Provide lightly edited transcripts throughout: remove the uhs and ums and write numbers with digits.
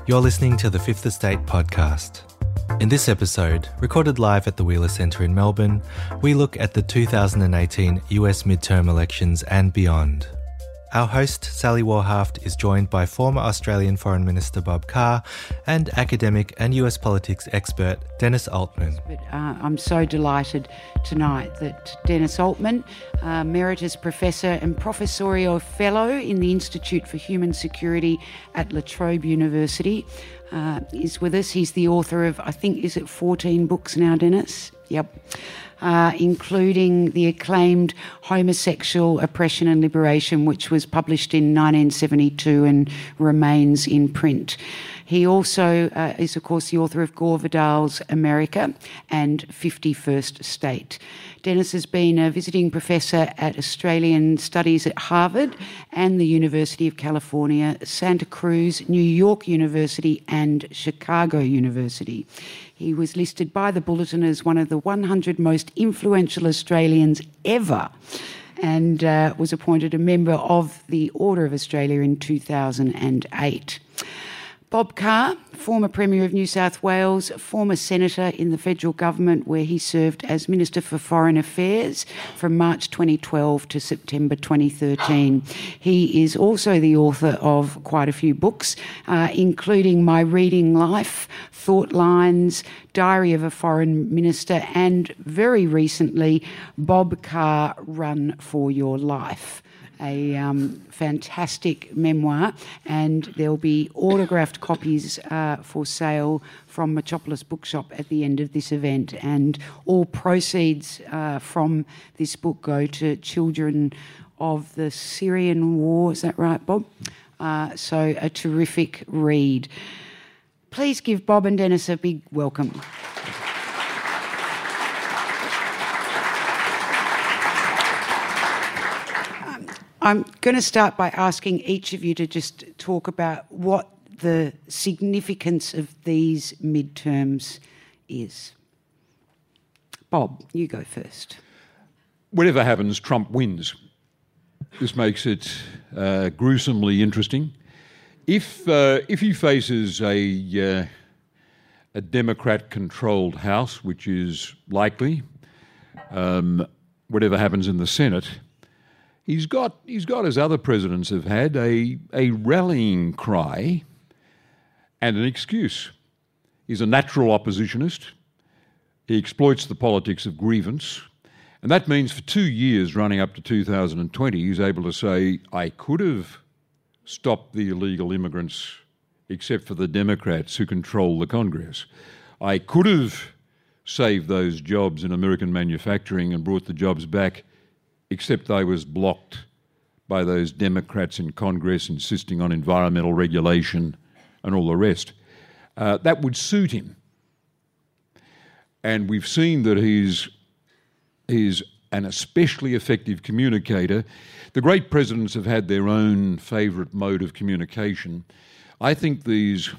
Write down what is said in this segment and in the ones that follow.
You're listening to the Fifth Estate podcast. In this episode, recorded live at the Wheeler Centre in Melbourne, we look at the 2018 US midterm elections and beyond. Our host, Sally Warhaft, is joined by former Australian Foreign Minister Bob Carr and academic and US politics expert Denis Altman. I'm so delighted tonight that Denis Altman, Emeritus Professor and Professorial Fellow in the Institute for Human Security at La Trobe University, is with us. He's the author of, 14 books now, Denis? Yep. Including the acclaimed Homosexual Oppression and Liberation, which was published in 1972 and remains in print. He also is, of course, the author of Gore Vidal's America and 51st State. Denis has been a visiting professor at Australian Studies at Harvard and the University of California, Santa Cruz, New York University and Chicago University. He was listed by the Bulletin as one of the 100 most influential Australians ever and was appointed a member of the Order of Australia in 2008. Bob Carr, former Premier of New South Wales, former Senator in the federal government where he served as Minister for Foreign Affairs from March 2012 to September 2013. He is also the author of quite a few books, including My Reading Life, Thought Lines, Diary of a Foreign Minister, and very recently, Bob Carr, Run for Your Life. A fantastic memoir, and there'll be autographed copies for sale from Metropolis Bookshop at the end of this event, and all proceeds from this book go to children of the Syrian war. Is that right, Bob? So a terrific read. Please give Bob and Denis a big welcome. I'm going to start by asking each of you to just talk about what the significance of these midterms is. Bob, you go first. Whatever happens, Trump wins. This makes it gruesomely interesting. If he faces a Democrat-controlled House, which is likely, whatever happens in the Senate, He's got, as other presidents have had, a rallying cry and an excuse. He's a natural oppositionist. He exploits the politics of grievance. And that means for 2 years running up to 2020, he's able to say, I could have stopped the illegal immigrants except for the Democrats who control the Congress. I could have saved those jobs in American manufacturing and brought the jobs back, except I was blocked by those Democrats in Congress insisting on environmental regulation and all the rest. That would suit him. And we've seen that he's an especially effective communicator. The great presidents have had their own favourite mode of communication. I think these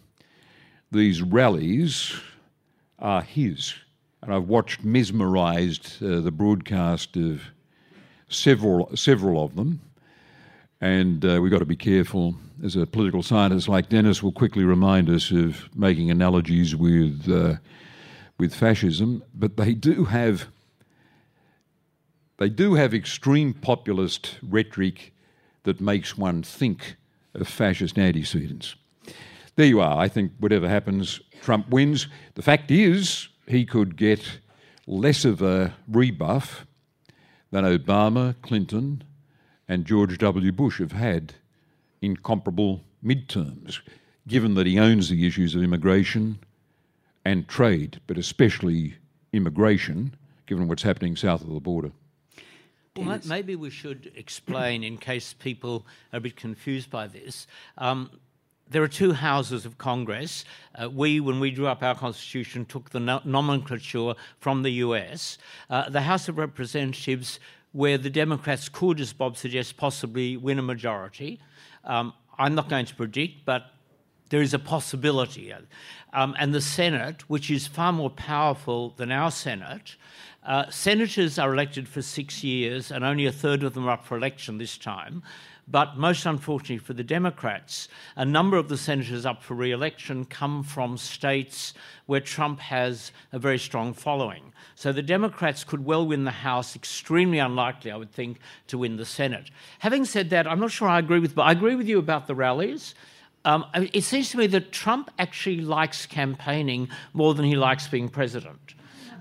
rallies are his. And I've watched mesmerised the broadcast of several of them, and we've got to be careful. As a political scientist like Denis will quickly remind us of making analogies with fascism, but they do have extreme populist rhetoric that makes one think of fascist antecedents. There you are. I think whatever happens, Trump wins. The fact is, he could get less of a rebuff than Obama, Clinton and George W. Bush have had in comparable midterms, given that he owns the issues of immigration and trade, but especially immigration, given what's happening south of the border. Well, maybe we should explain, in case people are a bit confused by this. There are two houses of Congress. When we drew up our Constitution, took the nomenclature from the US. The House of Representatives, where the Democrats could, as Bob suggests, possibly win a majority. I'm not going to predict, but there is a possibility. And the Senate, which is far more powerful than our Senate. Senators are elected for 6 years, and only a third of them are up for election this time. But most unfortunately for the Democrats, a number of the senators up for re-election come from states where Trump has a very strong following. So the Democrats could well win the House, extremely unlikely, I would think, to win the Senate. Having said that, I'm not sure I agree with, but I agree with you about the rallies. It seems to me that Trump actually likes campaigning more than he likes being president.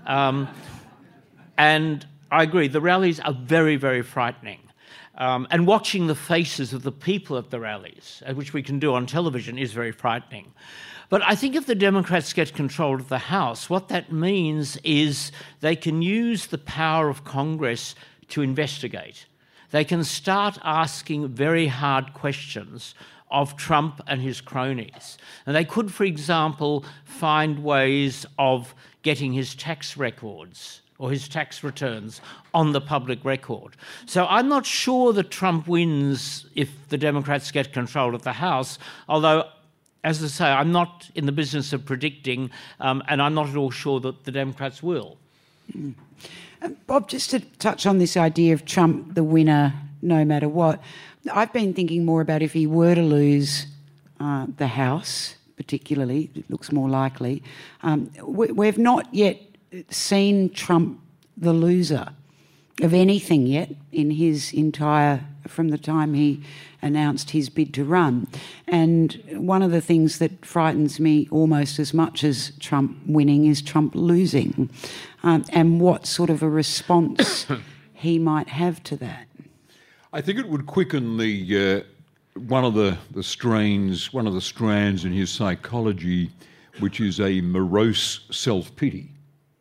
And I agree, the rallies are very, very frightening. And watching the faces of the people at the rallies, which we can do on television, is very frightening. But I think if the Democrats get control of the House, what that means is they can use the power of Congress to investigate. They can start asking very hard questions of Trump and his cronies. And they could, for example, find ways of getting his tax records or his tax returns on the public record. So I'm not sure that Trump wins if the Democrats get control of the House, although, as I say, I'm not in the business of predicting, and I'm not at all sure that the Democrats will. Bob, just to touch on this idea of Trump the winner no matter what, I've been thinking more about if he were to lose the House, particularly, it looks more likely. We've not yet seen Trump the loser of anything yet in his entire, from the time he announced his bid to run. And one of the things that frightens me almost as much as Trump winning is Trump losing, and what sort of a response he might have to that. I think it would quicken the one of the strands in his psychology, which is a morose self-pity.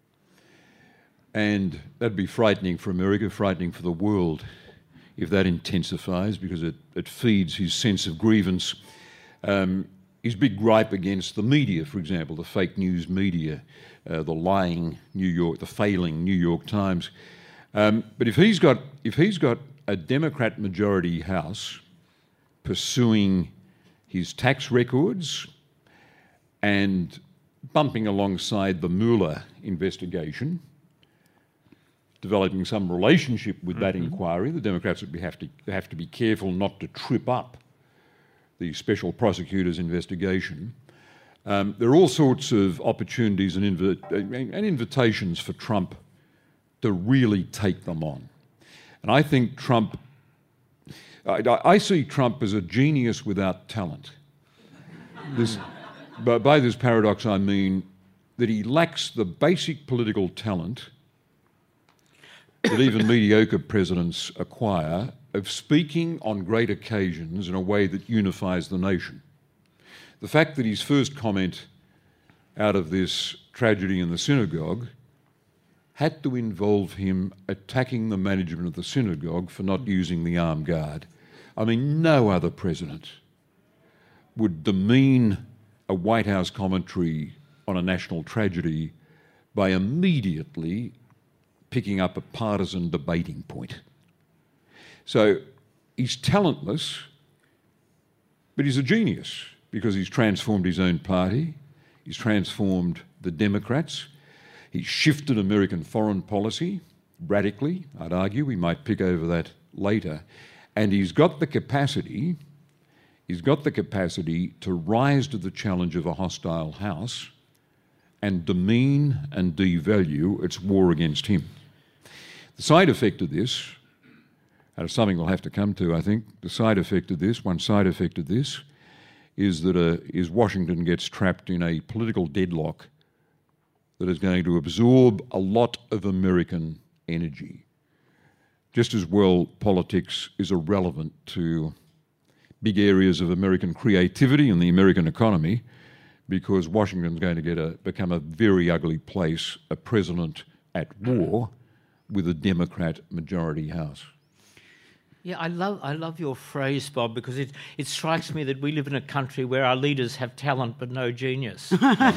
And that'd be frightening for America, frightening for the world, if that intensifies, because it feeds his sense of grievance. His big gripe against the media, for example, the fake news media, the lying the failing New York Times. But if he's got a Democrat majority House pursuing his tax records and bumping alongside the Mueller investigation, developing some relationship with that inquiry, the Democrats would have to be careful not to trip up the special prosecutor's investigation. There are all sorts of opportunities and invitations for Trump to really take them on. And I think I see Trump as a genius without talent. By this paradox, I mean that he lacks the basic political talent that even mediocre presidents acquire of speaking on great occasions in a way that unifies the nation. The fact that his first comment out of this tragedy in the synagogue had to involve him attacking the management of the synagogue for not using the armed guard. I mean, no other president would demean a White House commentary on a national tragedy by immediately picking up a partisan debating point. So he's talentless, but he's a genius because he's transformed his own party, he's transformed the Democrats, he's shifted American foreign policy radically, I'd argue. We might pick over that later. And he's got the capacity to rise to the challenge of a hostile House and demean and devalue its war against him. The side effect of this, and it's something we'll have to come to, I think, one side effect of this is that Washington gets trapped in a political deadlock that is going to absorb a lot of American energy. Just as well, politics is irrelevant to big areas of American creativity and the American economy, because Washington's going to become a very ugly place, a president at war with a Democrat majority House. Yeah, I love your phrase, Bob, because it strikes me that we live in a country where our leaders have talent but no genius.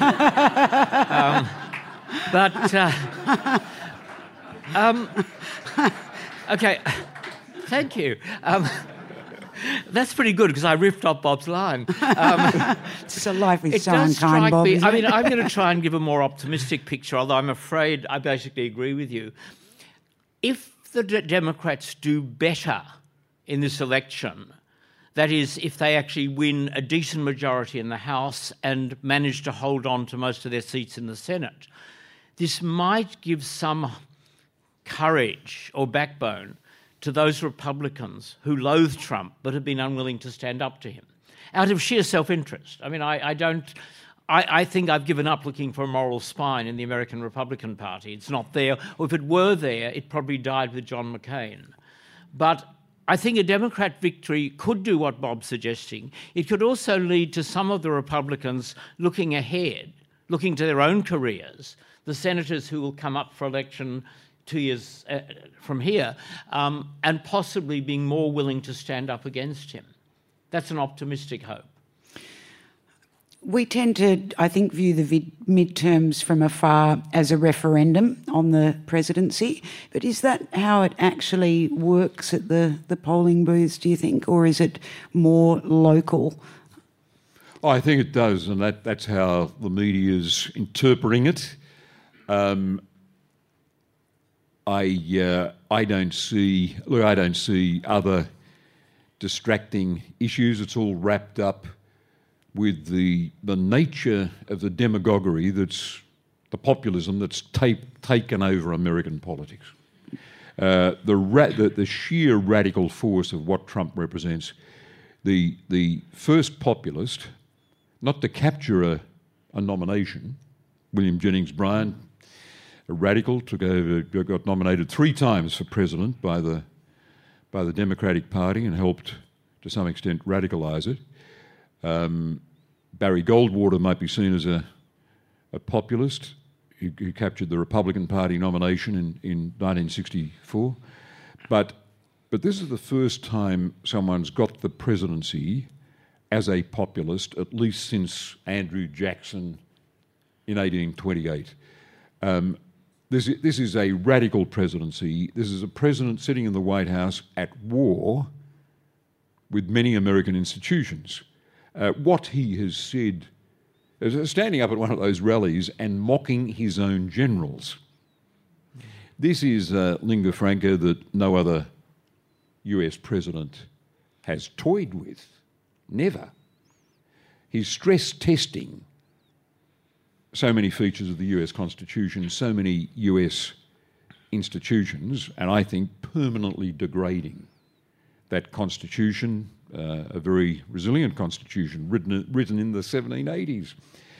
Okay, thank you. That's pretty good because I riffed off Bob's line. It's a life with so unkind, Bob. I mean, I'm going to try and give a more optimistic picture, although I'm afraid I basically agree with you. If the Democrats do better in this election That is, if they actually win a decent majority in the House and manage to hold on to most of their seats in the Senate. This might give some courage or backbone to those Republicans who loathe Trump but have been unwilling to stand up to him out of sheer self-interest. I mean, I think I've given up looking for a moral spine in the American Republican Party. It's not there, or if it were there, it probably died with John McCain. But I think a Democrat victory could do what Bob's suggesting. It could also lead to some of the Republicans looking ahead, looking to their own careers, the senators who will come up for election 2 years from here, and possibly being more willing to stand up against him. That's an optimistic hope. We tend to, I think, view the midterms from afar as a referendum on the presidency, but is that how it actually works at the polling booths, do you think, or is it more local? Oh, I think it does, and that's how the media is interpreting it. I don't see other distracting issues. It's all wrapped up with the nature of the demagoguery that's the populism that's taken over American politics. The sheer radical force of what Trump represents. The first populist, not to capture a nomination, William Jennings Bryan, a radical, got nominated 3 times for president by the Democratic Party and helped to some extent radicalise it. Barry Goldwater might be seen as a populist who captured the Republican Party nomination in 1964. But this is the first time someone's got the presidency as a populist, at least since Andrew Jackson in 1828. This is a radical presidency. This is a president sitting in the White House at war with many American institutions. What he has said, standing up at one of those rallies and mocking his own generals. This is lingua franca that no other US president has toyed with. Never. He's stress testing so many features of the US Constitution, so many US institutions, and I think permanently degrading that Constitution, a very resilient Constitution written in the 1780s.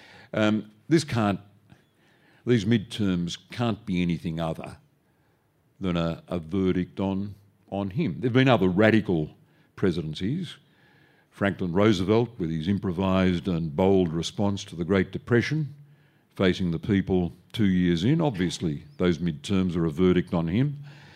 These midterms can't be anything other than a verdict on him. There have been other radical presidencies. Franklin Roosevelt, with his improvised and bold response to the Great Depression, facing the people 2 years in. Obviously, those midterms are a verdict on him.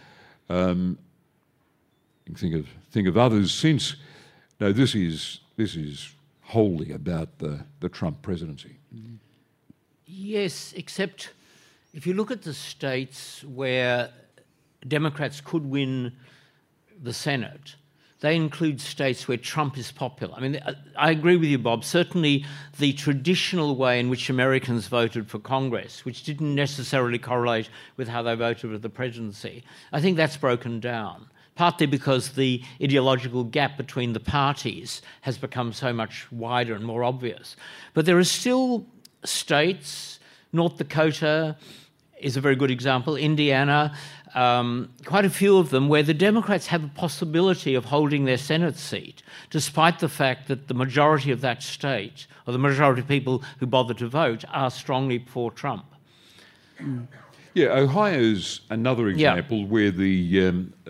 You can think of others since. No, this is wholly about the Trump presidency. Yes, except if you look at the states where Democrats could win the Senate, they include states where Trump is popular. I mean, I agree with you, Bob. Certainly the traditional way in which Americans voted for Congress, which didn't necessarily correlate with how they voted for the presidency, I think that's broken down, partly because the ideological gap between the parties has become so much wider and more obvious. But there are still states, North Dakota is a very good example, Indiana, quite a few of them, where the Democrats have a possibility of holding their Senate seat, despite the fact that the majority of that state, or the majority of people who bother to vote, are strongly for Trump. Yeah, Ohio's another example where the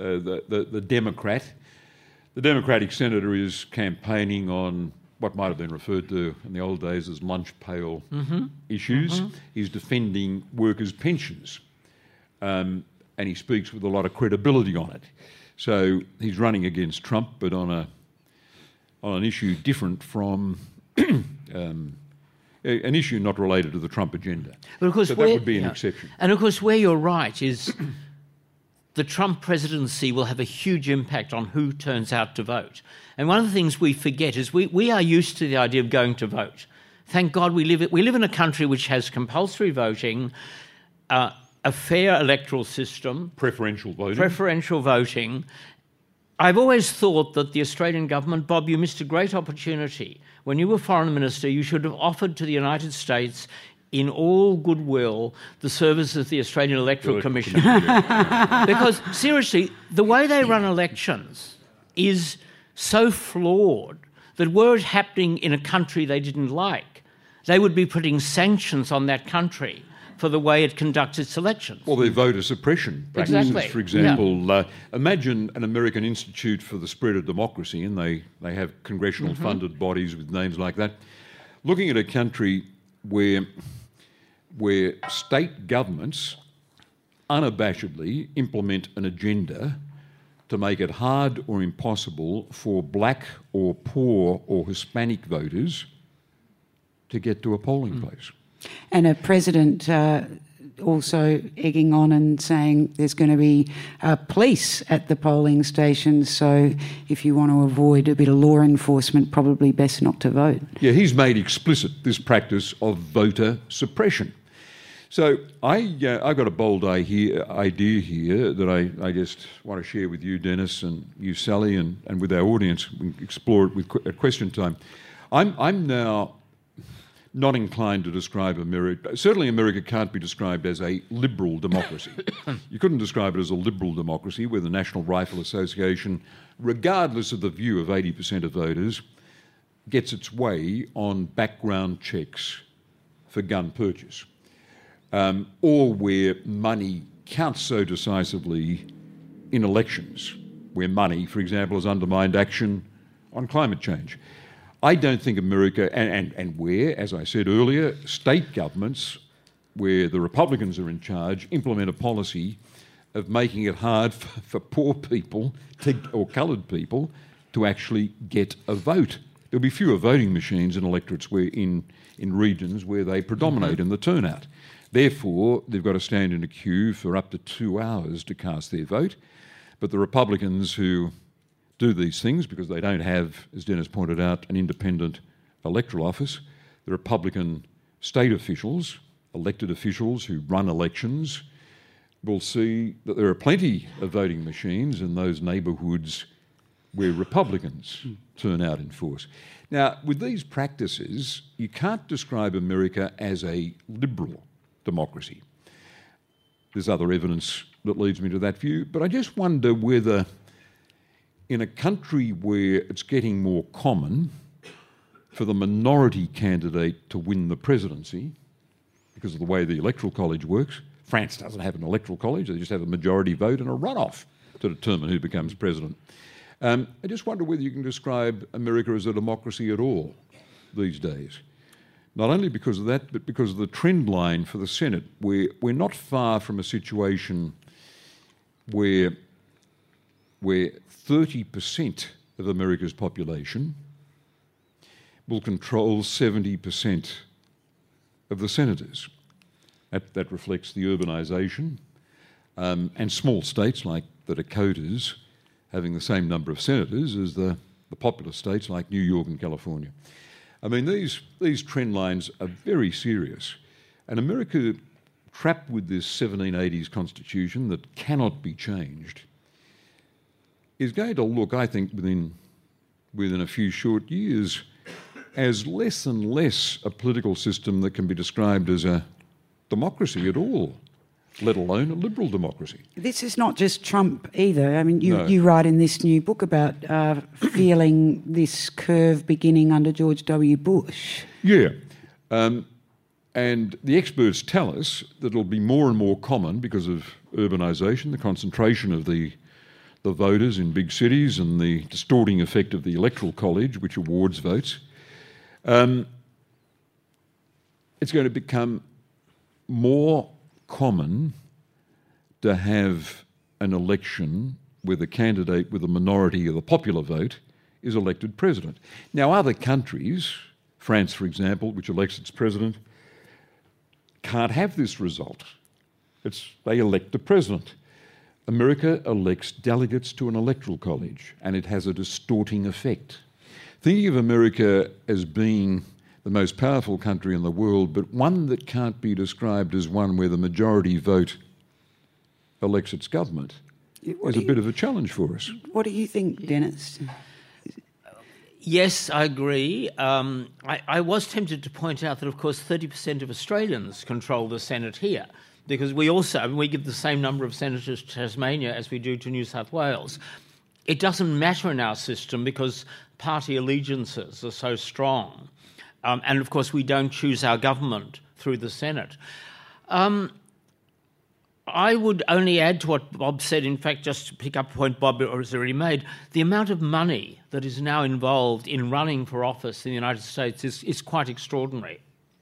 Democratic senator is campaigning on what might have been referred to in the old days as lunch pail issues. He's defending workers' pensions. And he speaks with a lot of credibility on it. So he's running against Trump, but on an issue different from an issue not related to the Trump agenda. But of course, so that would be an exception. And of course, where you're right is the Trump presidency will have a huge impact on who turns out to vote. And one of the things we forget is we are used to the idea of going to vote. Thank God we live in a country which has compulsory voting, a fair electoral system, preferential voting, I've always thought that the Australian government, Bob, you missed a great opportunity. When you were Foreign Minister, you should have offered to the United States, in all goodwill, the services of the Australian Electoral Commission. Because, seriously, the way they run elections is so flawed that were it happening in a country they didn't like, they would be putting sanctions on that country for the way it conducts its elections. Well, their voter suppression practices, Exactly. for example. Imagine an American Institute for the Spread of Democracy, and they have congressional funded bodies with names like that, looking at a country where state governments unabashedly implement an agenda to make it hard or impossible for black or poor or Hispanic voters to get to a polling place. And a president also egging on and saying there's going to be police at the polling stations, so if you want to avoid a bit of law enforcement, probably best not to vote. Yeah, he's made explicit this practice of voter suppression. So I've got a bold idea here that I just want to share with you, Dennis, and you, Sally, and with our audience. We can explore it at question time. I'm now not inclined to describe America. Certainly America can't be described as a liberal democracy. You couldn't describe it as a liberal democracy where the National Rifle Association, regardless of the view of 80% of voters, gets its way on background checks for gun purchase. Or where money counts so decisively in elections, where money, for example, has undermined action on climate change. I don't think America, and where, as I said earlier, state governments, where the Republicans are in charge, implement a policy of making it hard for poor people or coloured people to actually get a vote. There'll be fewer voting machines in electorates in regions where they predominate in the turnout. Therefore, they've got to stand in a queue for up to 2 hours to cast their vote. But the Republicans who do these things because they don't have, as Dennis pointed out, an independent electoral office, the Republican state officials, elected officials who run elections, will see that there are plenty of voting machines in those neighbourhoods where Republicans turn out in force. Now, with these practices, you can't describe America as a liberal democracy. There's other evidence that leads me to that view, but I just wonder whether in a country where it's getting more common for the minority candidate to win the presidency because of the way the electoral college works. France doesn't have an electoral college, they just have a majority vote and a runoff to determine who becomes president. I just wonder whether you can describe America as a democracy at all these days. Not only because of that, but because of the trend line for the Senate. We're not far from a situation where 30% of America's population will control 70% of the senators. That reflects the urbanisation, and small states like the Dakotas having the same number of senators as the populous states like New York and California. I mean, these trend lines are very serious. And America, trapped with this 1780s constitution that cannot be changed, is going to look, I think, within a few short years, as less and less a political system that can be described as a democracy at all, let alone a liberal democracy. This is not just Trump either. I mean, you write in this new book about feeling this curve beginning under George W. Bush. Yeah. And the experts tell us that it'll be more and more common because of urbanisation, the concentration of the voters in big cities and the distorting effect of the electoral college, which awards votes. It's going to become more common to have an election where the candidate with a minority of the popular vote is elected president. Now, other countries, France, for example, which elects its president, can't have this result. They elect the president. America elects delegates to an electoral college, and it has a distorting effect. Thinking of America as being the most powerful country in the world, but one that can't be described as one where the majority vote elects its government, is a bit of a challenge for us. What do you think, Dennis? Yes, I agree. I was tempted to point out that, of course, 30% of Australians control the Senate here, because we give the same number of senators to Tasmania as we do to New South Wales. It doesn't matter in our system because party allegiances are so strong. And, of course, we don't choose our government through the Senate. I would only add to what Bob said, in fact, just to pick up a point Bob has already made, the amount of money that is now involved in running for office in the United States is quite extraordinary.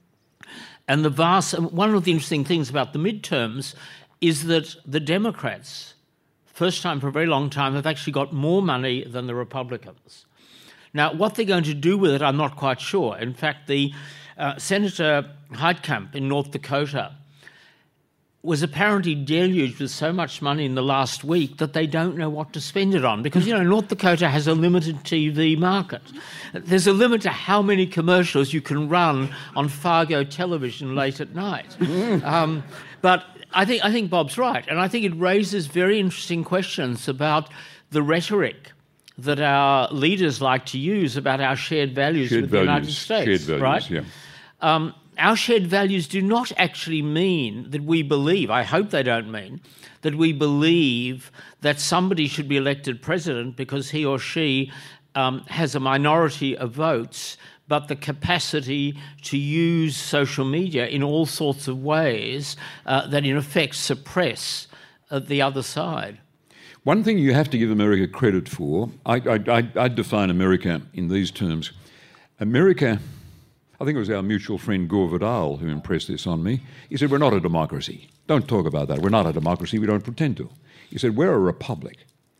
And one of the interesting things about the midterms is that the Democrats, first time for a very long time, have actually got more money than the Republicans. Now, what they're going to do with it, I'm not quite sure. In fact, the Senator Heitkamp in North Dakota was apparently deluged with so much money in the last week that they don't know what to spend it on. Because, North Dakota has a limited TV market. There's a limit to how many commercials you can run on Fargo television late at night. But I think Bob's right. And I think it raises very interesting questions about the rhetoric that our leaders like to use about our shared values with the United States. Shared values, right? Yeah. Our shared values do not actually mean that we believe, I hope they don't mean, that we believe that somebody should be elected president because he or she has a minority of votes, but the capacity to use social media in all sorts of ways that in effect suppress the other side. One thing you have to give America credit for, I define America in these terms. America, I think it was our mutual friend Gore Vidal who impressed this on me. He said, we're not a democracy. Don't talk about that. We're not a democracy. We don't pretend to. He said, we're a republic.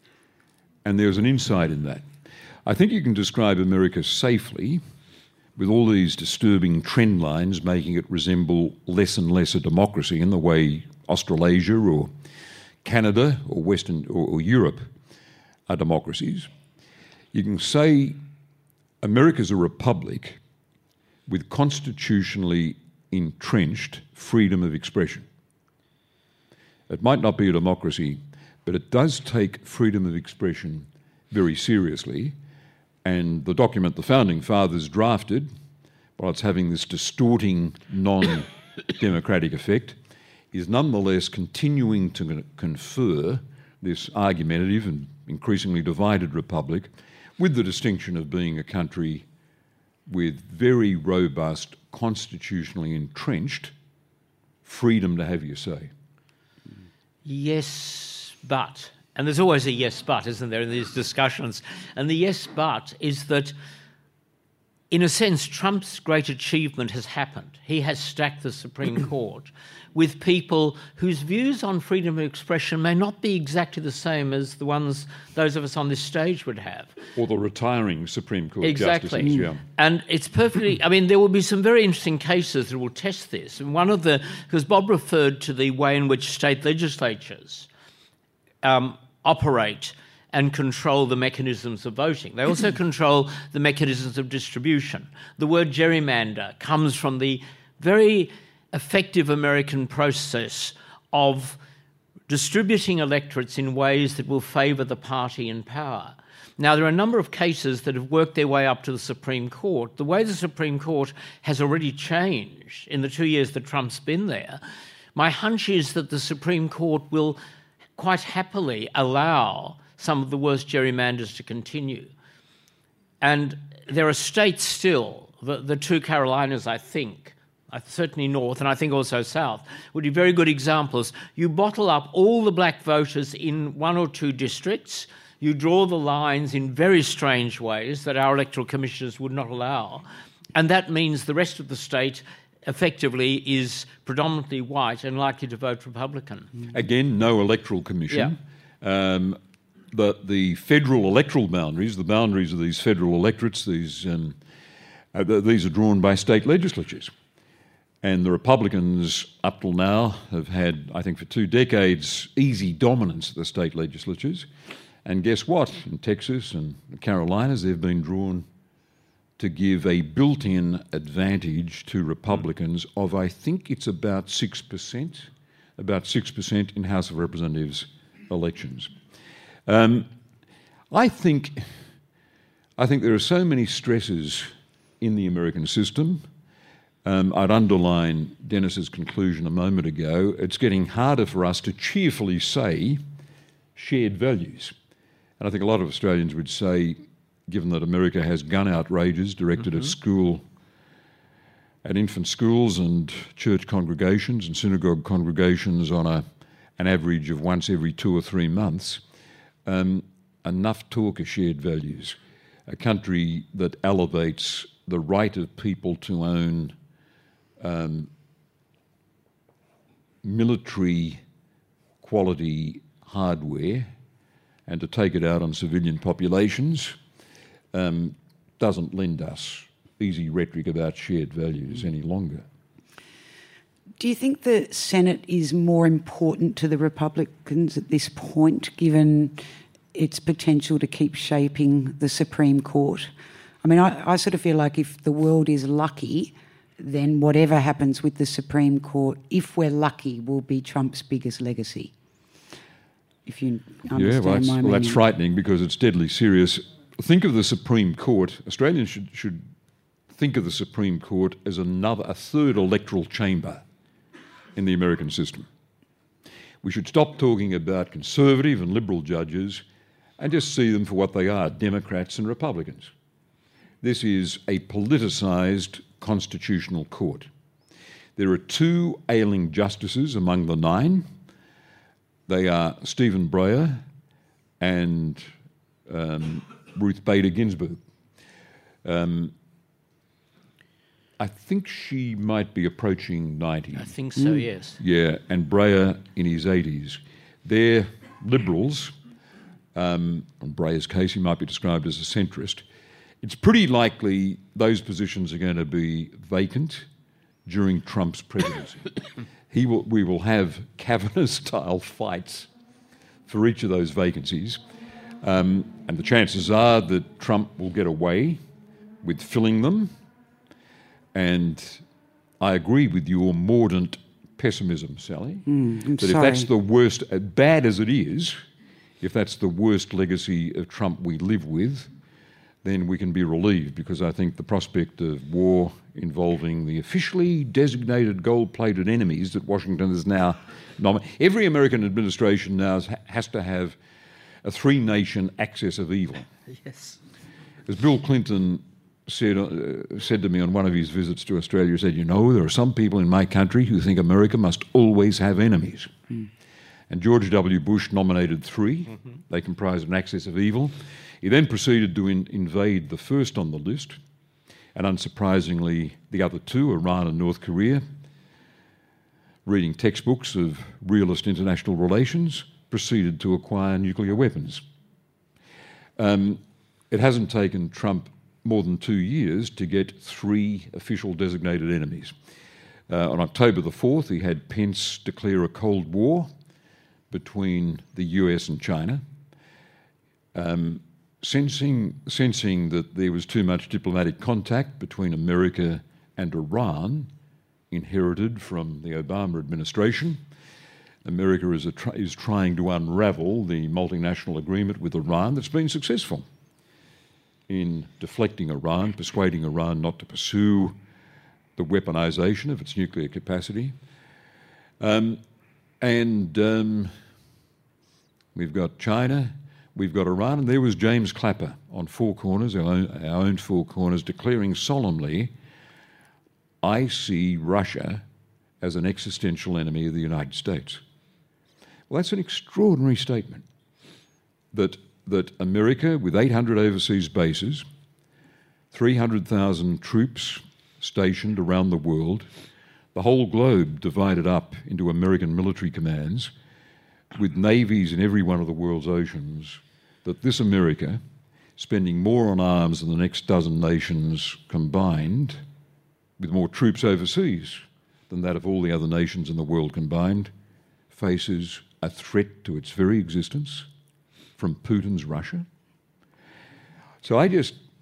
And there's an insight in that. I think you can describe America safely with all these disturbing trend lines making it resemble less and less a democracy in the way Australasia or Canada or Western or Europe are democracies. You can say America's a republic with constitutionally entrenched freedom of expression. It might not be a democracy, but it does take freedom of expression very seriously. And the document the Founding Fathers drafted, while it's having this distorting, non-democratic effect, is nonetheless continuing to confer this argumentative and increasingly divided republic with the distinction of being a country with very robust, constitutionally entrenched freedom to have your say. Yes, but. And there's always a yes, but, isn't there, in these discussions? And the yes, but is that, in a sense, Trump's great achievement has happened. He has stacked the Supreme Court with people whose views on freedom of expression may not be exactly the same as the ones those of us on this stage would have. Or the retiring Supreme Court exactly. justices. Yeah. And it's perfectly... there will be some very interesting cases that will test this. And because Bob referred to the way in which state legislatures operate and control the mechanisms of voting. They also control the mechanisms of distribution. The word gerrymander comes from the very effective American process of distributing electorates in ways that will favour the party in power. Now, there are a number of cases that have worked their way up to the Supreme Court. The way the Supreme Court has already changed in the 2 years that Trump's been there, my hunch is that the Supreme Court will quite happily allow some of the worst gerrymanders to continue. And there are states still, the two Carolinas, I think, certainly North and I think also South, would be very good examples. You bottle up all the black voters in one or two districts, you draw the lines in very strange ways that our electoral commissioners would not allow, and that means the rest of the state effectively is predominantly white and likely to vote Republican. Again, no electoral commission. Yeah. The federal electoral boundaries, the boundaries of these federal electorates, these are drawn by state legislatures. And the Republicans, up till now, have had, I think for 2 decades, easy dominance of the state legislatures. And guess what? In Texas and the Carolinas, they've been drawn to give a built-in advantage to Republicans of, I think it's about 6% in House of Representatives elections. I think there are so many stresses in the American system. I'd underline Dennis's conclusion a moment ago. It's getting harder for us to cheerfully say shared values. And I think a lot of Australians would say, given that America has gun outrages directed at infant schools and church congregations and synagogue congregations on an average of once every 2 or 3 months, enough talk of shared values. A country that elevates the right of people to own military quality hardware and to take it out on civilian populations doesn't lend us easy rhetoric about shared values any longer. Do you think the Senate is more important to the Republicans at this point, given its potential to keep shaping the Supreme Court? I mean, I sort of feel like if the world is lucky, then whatever happens with the Supreme Court, if we're lucky, will be Trump's biggest legacy. If you understand my meaning. Well, that's frightening because it's deadly serious. Think of the Supreme Court. Australians should think of the Supreme Court as a third electoral chamber in the American system. We should stop talking about conservative and liberal judges and just see them for what they are, Democrats and Republicans. This is a politicised constitutional court. There are 2 ailing justices among the 9. They are Stephen Breyer and Ruth Bader Ginsburg. I think she might be approaching 90. I think so, yes. Yeah, and Breyer in his 80s. They're liberals. In Breyer's case, he might be described as a centrist. It's pretty likely those positions are going to be vacant during Trump's presidency. We will have Kavanaugh-style fights for each of those vacancies. And the chances are that Trump will get away with filling them. And I agree with your mordant pessimism, Sally, that if that's the worst, bad as it is, if that's the worst legacy of Trump we live with, then we can be relieved, because I think the prospect of war involving the officially designated gold-plated enemies that Washington is now nominated. Every American administration now has to have a 3-nation axis of evil. Yes. As Bill Clinton said to me on one of his visits to Australia, he said, there are some people in my country who think America must always have enemies. And George W. Bush nominated 3. They comprised an axis of evil. He then proceeded to invade the first on the list, and unsurprisingly, the other 2, Iran and North Korea, reading textbooks of realist international relations, proceeded to acquire nuclear weapons. It hasn't taken Trump more than 2 years to get 3 official designated enemies. On October the 4th, he had Pence declare a Cold War between the US and China, sensing that there was too much diplomatic contact between America and Iran, inherited from the Obama administration. America is trying to unravel the multinational agreement with Iran that's been successful in deflecting Iran, persuading Iran not to pursue the weaponisation of its nuclear capacity. We've got China, we've got Iran, and there was James Clapper on Four Corners, our own Four Corners, declaring solemnly, I see Russia as an existential enemy of the United States. Well, that's an extraordinary statement, that America, with 800 overseas bases, 300,000 troops stationed around the world, the whole globe divided up into American military commands, with navies in every one of the world's oceans, that this America, spending more on arms than the next dozen nations combined, with more troops overseas than that of all the other nations in the world combined, faces a threat to its very existence from Putin's Russia. So I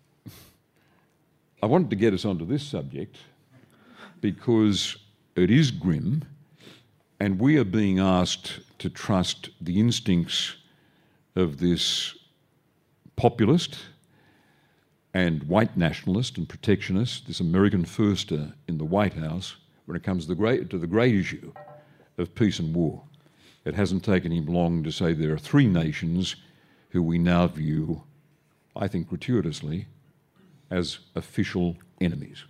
wanted to get us onto this subject because it is grim, and we are being asked to trust the instincts of this populist and white nationalist and protectionist, this American firster in the White House when it comes to the great issue of peace and war. It hasn't taken him long to say there are three nations who we now view, I think gratuitously, as official enemies.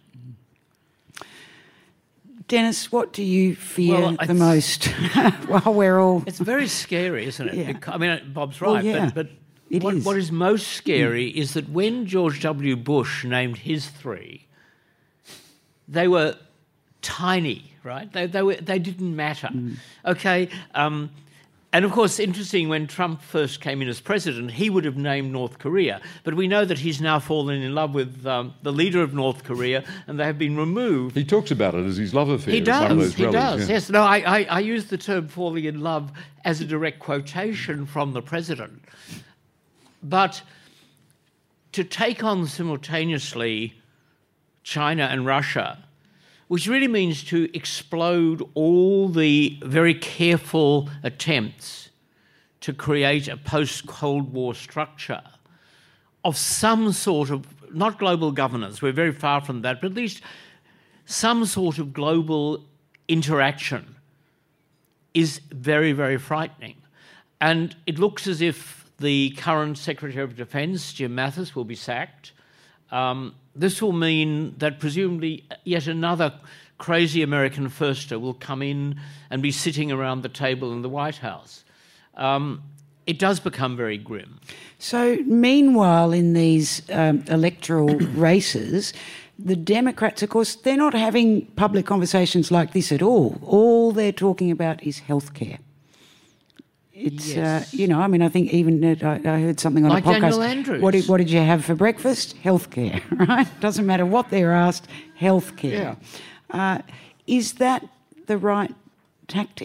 Dennis, what do you fear the most? While we're all... It's very scary, isn't it? Yeah. I mean, Bob's right, but what is most scary is that when George W. Bush named his three, they were tiny, right? They didn't matter. Okay, and of course, interesting, when Trump first came in as president, he would have named North Korea, but we know that he's now fallen in love with the leader of North Korea, and they have been removed. He talks about it as his love affair. He does, Yeah. yes. No, I use the term falling in love as a direct quotation from the president. But to take on simultaneously China and Russia, which really means to explode all the very careful attempts to create a post-Cold War structure of some sort of, not global governance, we're very far from that, but at least some sort of global interaction is very, very frightening. And it looks as if the current Secretary of Defence, Jim Mattis, will be sacked. This will mean that presumably yet another crazy American firster will come in and be sitting around the table in the White House. It does become very grim. So meanwhile, in these electoral races, the Democrats, of course, they're not having public conversations like this at all. All they're talking about is healthcare. It's, yes. I mean, I think even I heard something on like a podcast. Daniel Andrews. What did you have for breakfast? Healthcare, right? Doesn't matter what they're asked, healthcare. Yeah. Is that the right tactic?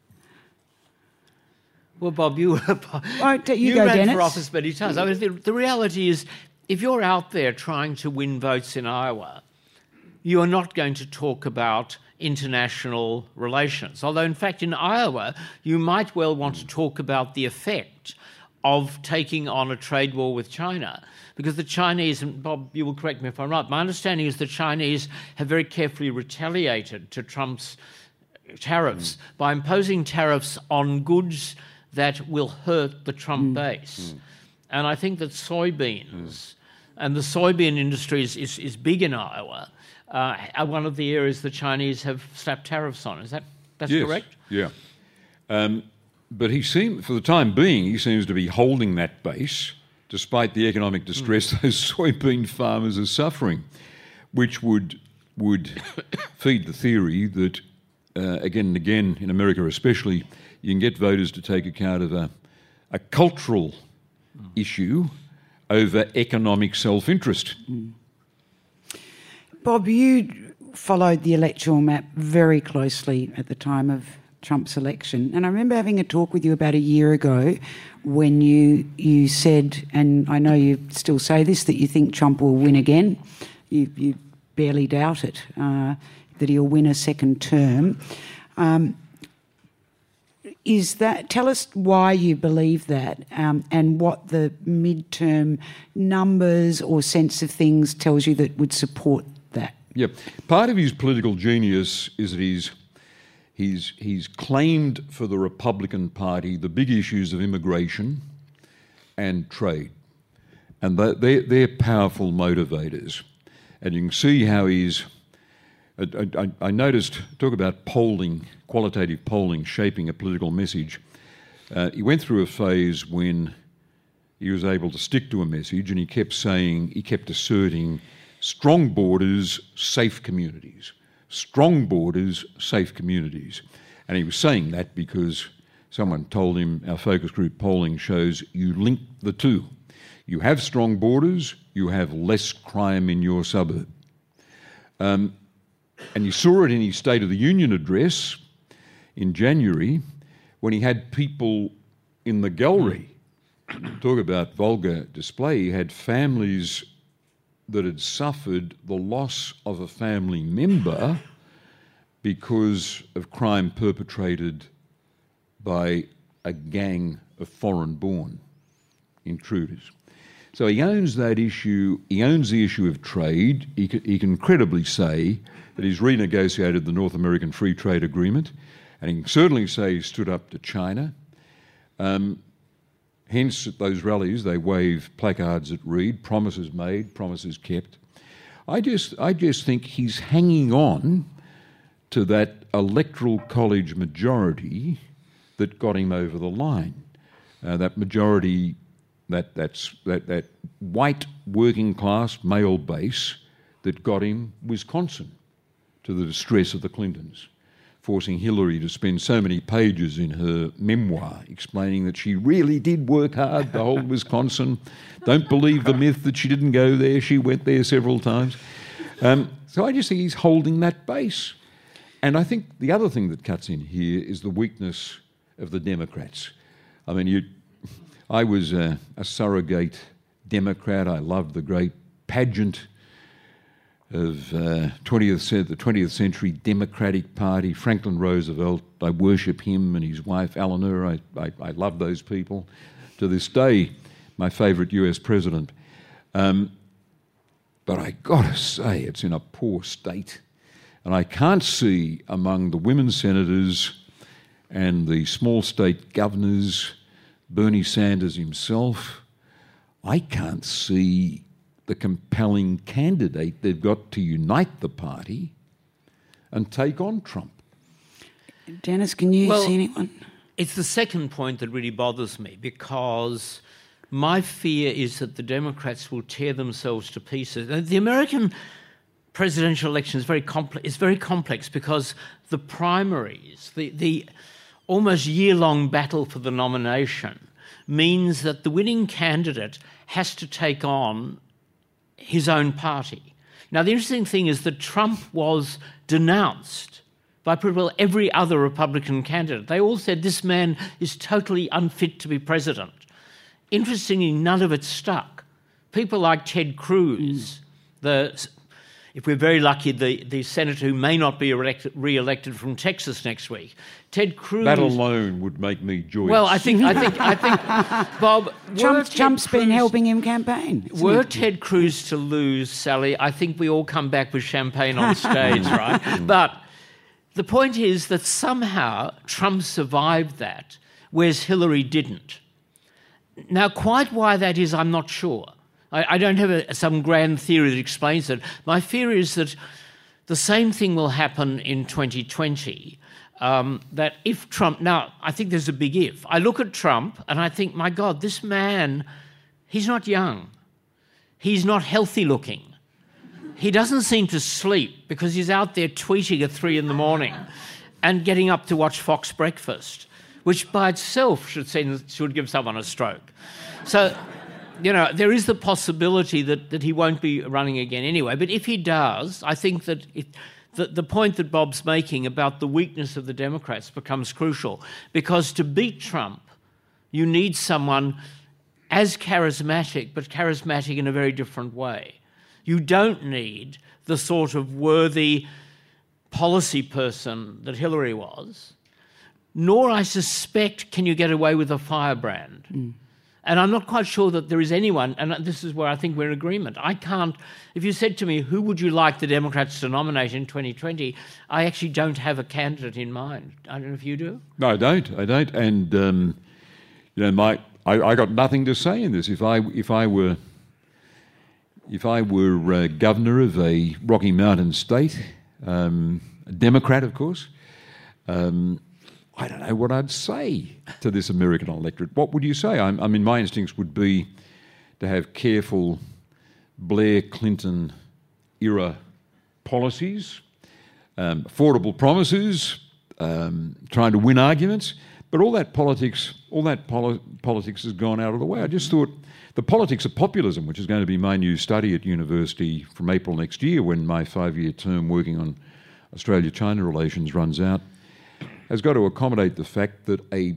Well, Bob, you you go, ran Dennis. for office many times. I mean, the reality is, if you're out there trying to win votes in Iowa, you are not going to talk about international relations. Although, in fact, in Iowa, you might well want to talk about the effect of taking on a trade war with China. Because the Chinese, and Bob, you will correct me if I'm right, my understanding is the Chinese have very carefully retaliated to Trump's tariffs by imposing tariffs on goods that will hurt the Trump base. And I think that soybeans, and the soybean industry is big in Iowa, are one of the areas the Chinese have slapped tariffs on. That's Yes. correct? Yeah. But for the time being, he seems to be holding that base, despite the economic distress those soybean farmers are suffering, which would feed the theory that, again and again, in America especially, you can get voters to take account of a cultural issue over economic self-interest. Bob, you followed the electoral map very closely at the time of Trump's election. And I remember having a talk with you about a year ago when you said, and I know you still say this, that you think Trump will win again. You barely doubt it, that he'll win a second term. Tell us why you believe that, and what the midterm numbers or sense of things tells you that would support that. Yeah, part of his political genius is that he's claimed for the Republican Party the big issues of immigration and trade, and they're powerful motivators. And you can see how he's. I noticed, talk about polling, qualitative polling shaping a political message. He went through a phase when he was able to stick to a message, and he kept asserting strong borders, safe communities. Strong borders, safe communities. And he was saying that because someone told him our focus group polling shows you link the two. You have strong borders, you have less crime in your suburb. And you saw it in his State of the Union address in January when he had people in the gallery. Talk about vulgar display. He had families that had suffered the loss of a family member because of crime perpetrated by a gang of foreign-born. intruders. So he owns that issue. He owns the issue of trade. He can credibly say that he's renegotiated the North American Free Trade Agreement, and he can certainly say he stood up to China. Hence, at those rallies, they wave placards that read, "Promises made, promises kept." I just think he's hanging on to that electoral college majority that got him over the line. That majority, that white working class male base that got him Wisconsin, to the distress of the Clintons, forcing Hillary to spend so many pages in her memoir explaining that she really did work hard to hold Wisconsin. Don't believe the myth that she didn't go there. She went there several times. So I just think he's holding that base. And I think the other thing that cuts in here is the weakness of the Democrats. I mean, I was a surrogate Democrat. I loved the great pageant of the 20th century Democratic Party. Franklin Roosevelt, I worship him and his wife Eleanor. I love those people. To this day, my favourite US president. But I got to say, it's in a poor state. And I can't see among the women senators and the small state governors, Bernie Sanders himself, I can't see the compelling candidate they've got to unite the party and take on Trump. Dennis, can you see anyone? It's the second point that really bothers me, because my fear is that the Democrats will tear themselves to pieces. The American presidential election is very complex because the primaries, the almost year-long battle for the nomination, means that the winning candidate has to take on his own party. Now, the interesting thing is that Trump was denounced by pretty well every other Republican candidate. They all said this man is totally unfit to be president. Interestingly, none of it stuck. People like Ted Cruz, if we're very lucky, the senator who may not be re-elected from Texas next week, Ted Cruz. That alone would make me joyous. Well, I think, Bob, Trump's been helping him campaign. Were Ted Cruz to lose, Sally, I think we all come back with champagne on stage, right? But the point is that somehow Trump survived that, whereas Hillary didn't. Now, quite why that is, I'm not sure. I don't have some grand theory that explains it. My fear is that the same thing will happen in 2020, that if Trump... Now, I think there's a big if. I look at Trump and I think, my God, this man, he's not young. He's not healthy looking. He doesn't seem to sleep because he's out there tweeting at 3 a.m. and getting up to watch Fox Breakfast, which by itself should give someone a stroke. So... You know, there is the possibility that he won't be running again anyway. But if he does, I think that the point that Bob's making about the weakness of the Democrats becomes crucial. Because to beat Trump, you need someone as charismatic, but charismatic in a very different way. You don't need the sort of worthy policy person that Hillary was, nor, I suspect, can you get away with a firebrand. And I'm not quite sure that there is anyone, and this is where I think we're in agreement. I can't, if you said to me, who would you like the Democrats to nominate in 2020, I actually don't have a candidate in mind. I don't know if you do. No, I don't. And, you know, I got nothing to say in this. If I were governor of a Rocky Mountain state, a Democrat, of course, I don't know what I'd say to this American electorate. What would you say? I mean, my instincts would be to have careful Blair Clinton era policies, affordable promises, trying to win arguments. But all that politics has gone out of the way. I just thought the politics of populism, which is going to be my new study at university from April next year when my 5-year term working on Australia-China relations runs out, has got to accommodate the fact that a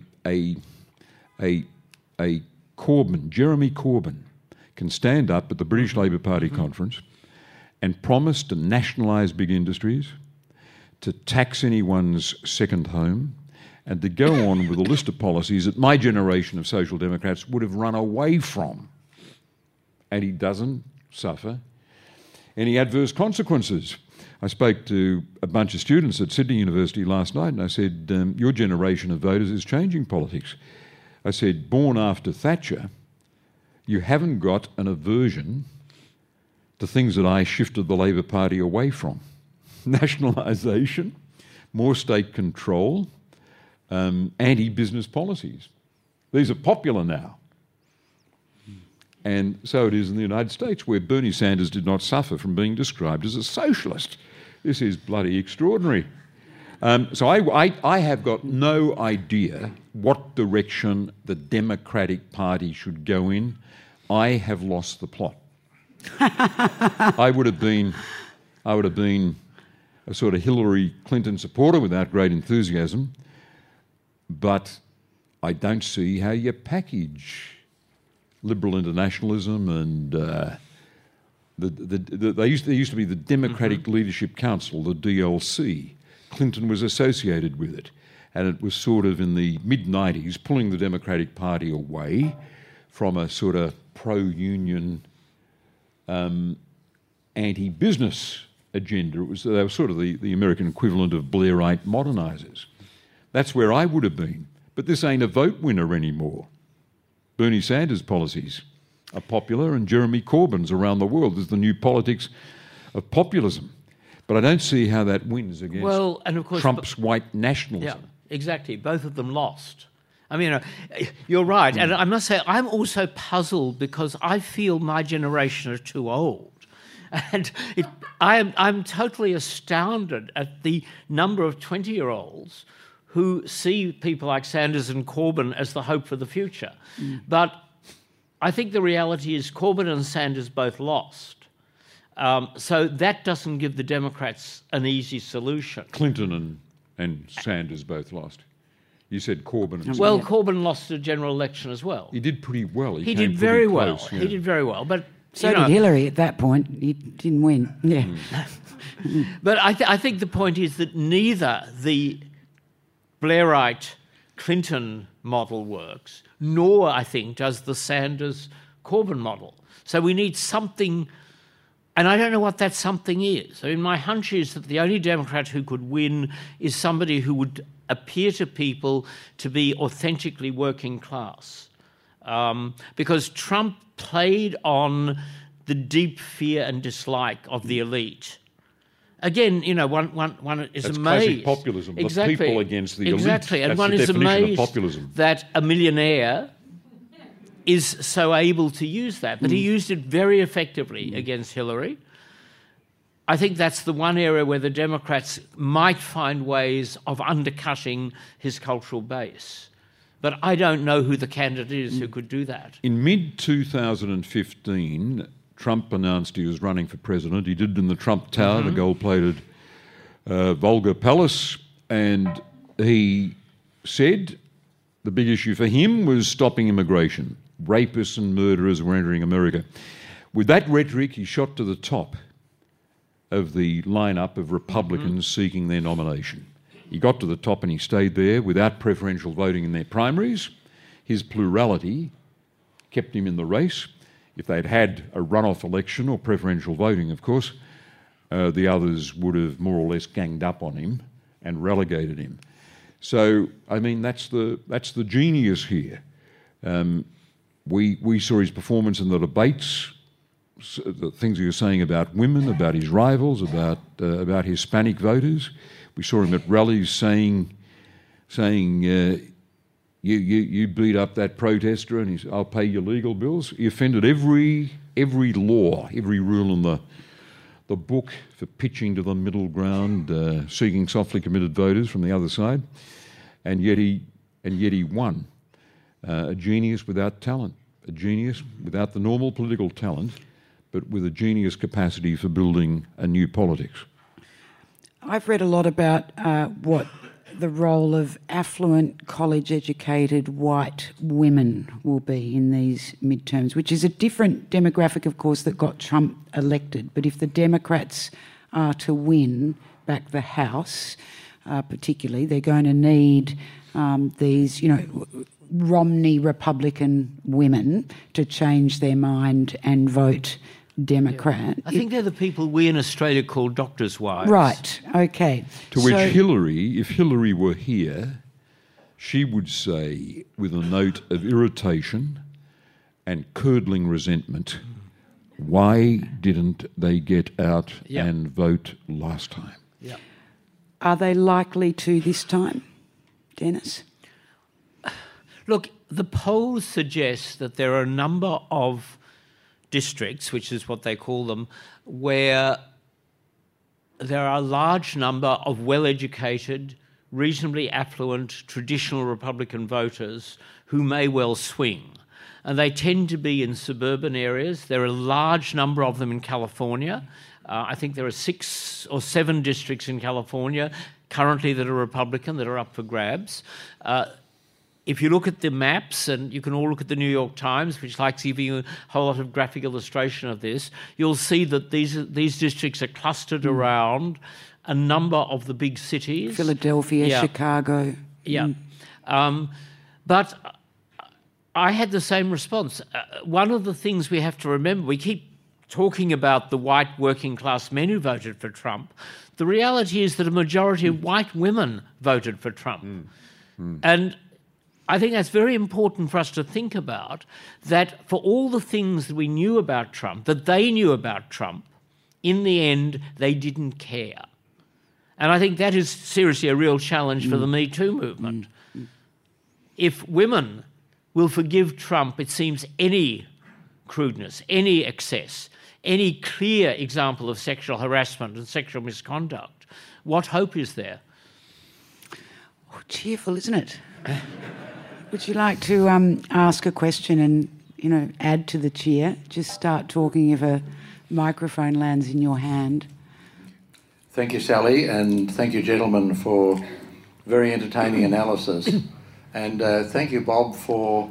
Corbyn, Jeremy Corbyn, can stand up at the British Labour Party conference and promise to nationalise big industries, to tax anyone's second home, and to go on with a list of policies that my generation of Social Democrats would have run away from. And he doesn't suffer any adverse consequences. I spoke to a bunch of students at Sydney University last night and I said, your generation of voters is changing politics. I said, born after Thatcher, you haven't got an aversion to things that I shifted the Labor Party away from. Nationalisation, more state control, anti-business policies. These are popular now. And so it is in the United States, where Bernie Sanders did not suffer from being described as a socialist. This is bloody extraordinary. So I have got no idea what direction the Democratic Party should go in. I have lost the plot. I would have been a sort of Hillary Clinton supporter without great enthusiasm, but I don't see how you package liberal internationalism and there used to be the Democratic Leadership Council, the DLC. Clinton was associated with it, and it was sort of in the mid-90s pulling the Democratic Party away from a sort of pro-union, anti-business agenda. They were sort of the American equivalent of Blairite modernisers. That's where I would have been. But this ain't a vote winner anymore. Bernie Sanders' policies are popular and Jeremy Corbyn's around the world. There's the new politics of populism. But I don't see how that wins against Trump's white nationalism. Yeah, exactly. Both of them lost. I mean, you're right. And I must say, I'm also puzzled because I feel my generation are too old. And I'm totally astounded at the number of 20-year-olds who see people like Sanders and Corbyn as the hope for the future. But I think the reality is Corbyn and Sanders both lost. So that doesn't give the Democrats an easy solution. Clinton and Sanders both lost. You said Corbyn and Sanders. Well, Corbyn lost the general election as well. He did pretty well. He did very well. Close, yeah. He did very well. But so did Hillary at that point. He didn't win. Yeah. But I think the point is that neither the Blairite Clinton model works, nor, I think, does the Sanders-Corbyn model. So we need something, and I don't know what that something is. I mean, my hunch is that the only Democrat who could win is somebody who would appear to people to be authentically working class. Because Trump played on the deep fear and dislike of the elite. Again, you know, one is That's amazed. Classic populism. Exactly. The people against the elite. Exactly, and That's one the is definition amazed of populism. that a millionaire is so able to use that. But he used it very effectively against Hillary. I think that's the one area where the Democrats might find ways of undercutting his cultural base. But I don't know who the candidate is who could do that. In mid-2015, Trump announced he was running for president. He did it in the Trump Tower, the gold-plated Volga Palace, and he said the big issue for him was stopping immigration. Rapists and murderers were entering America. With that rhetoric, he shot to the top of the lineup of Republicans seeking their nomination. He got to the top and he stayed there without preferential voting in their primaries. His plurality kept him in the race. If they'd had a runoff election or preferential voting, of course, the others would have more or less ganged up on him and relegated him. So, I mean, that's the genius here. We saw his performance in the debates, the things he was saying about women, about his rivals, about Hispanic voters. We saw him at rallies saying you beat up that protester and I'll pay your legal bills. He offended every law, every rule in the book for pitching to the middle ground, seeking softly committed voters from the other side, and yet he won. A genius without talent, a genius without the normal political talent, but with a genius capacity for building a new politics. I've read a lot about what the role of affluent, college-educated white women will be in these midterms, which is a different demographic, of course, that got Trump elected. But if the Democrats are to win back the House, particularly. They're going to need these, Romney Republican women to change their mind and vote Democrat. I think they're the people we in Australia call doctors' wives. Right, okay. To which Hillary, if Hillary were here, she would say, with a note of irritation and curdling resentment, why didn't they get out and vote last time? Yeah. Are they likely to this time, Dennis? Look, the polls suggest that there are a number of districts, which is what they call them, where there are a large number of well-educated, reasonably affluent, traditional Republican voters who may well swing. And they tend to be in suburban areas. There are a large number of them in California. I think there are 6 or 7 districts in California currently that are Republican, that are up for grabs. If you look at the maps, and you can all look at the New York Times, which likes giving you a whole lot of graphic illustration of this, you'll see that these districts are clustered around a number of the big cities. Philadelphia, Chicago. Yeah. But I had the same response. One of the things we have to remember, we keep talking about the white working class men who voted for Trump. The reality is that a majority of white women voted for Trump. And I think that's very important for us to think about, that for all the things that we knew about Trump, that they knew about Trump, in the end, they didn't care. And I think that is seriously a real challenge for the Me Too movement. If women will forgive Trump, it seems, any crudeness, any excess, any clear example of sexual harassment and sexual misconduct, what hope is there? Oh, cheerful, isn't it? Would you like to ask a question and, add to the cheer? Just start talking if a microphone lands in your hand. Thank you, Sally, and thank you, gentlemen, for very entertaining analysis. And thank you, Bob, for...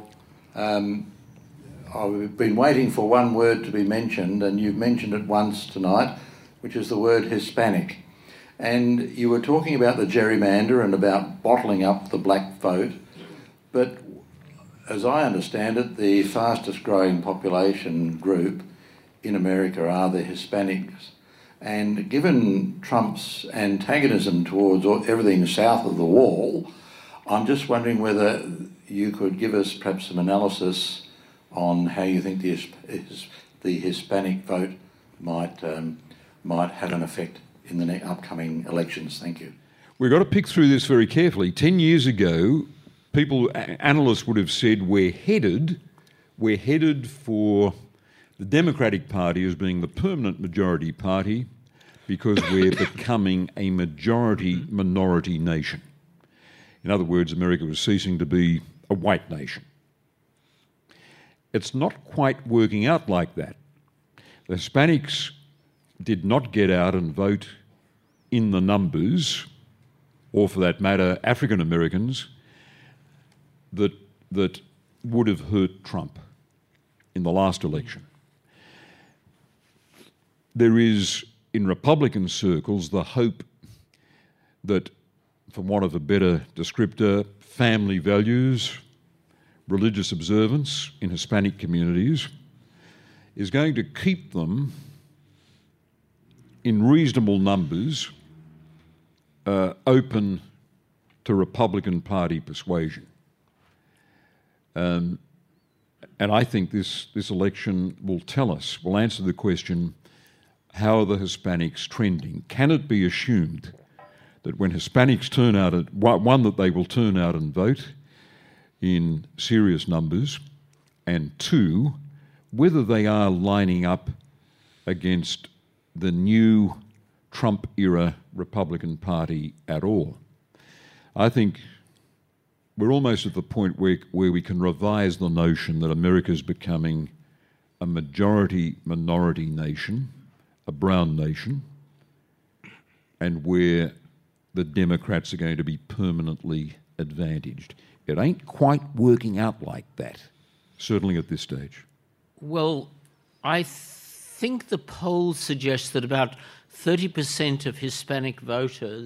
I've been waiting for one word to be mentioned, and you've mentioned it once tonight, which is the word Hispanic. And you were talking about the gerrymander and about bottling up the black vote. But as I understand it, the fastest growing population group in America are the Hispanics. And given Trump's antagonism towards everything south of the wall, I'm just wondering whether you could give us perhaps some analysis on how you think the Hispanic vote might have an effect in the upcoming elections. Thank you. We've got to pick through this very carefully. 10 years ago, analysts would have said we're headed for the Democratic Party as being the permanent majority party because we're becoming a majority-minority nation. In other words, America was ceasing to be a white nation. It's not quite working out like that. The Hispanics did not get out and vote in the numbers, or for that matter, African Americans, that would have hurt Trump in the last election. There is, in Republican circles, the hope that, for want of a better descriptor, family values, religious observance in Hispanic communities is going to keep them in reasonable numbers open to Republican Party persuasion. And I think this election will tell us, will answer the question, how are the Hispanics trending? Can it be assumed that when Hispanics turn out, one, that they will turn out and vote in serious numbers, and two, whether they are lining up against the new Trump-era Republican Party at all? I think we're almost at the point where we can revise the notion that America is becoming a majority-minority nation, a brown nation, and where the Democrats are going to be permanently advantaged. It ain't quite working out like that, certainly at this stage. Well, I think the polls suggest that about 30% of Hispanic voters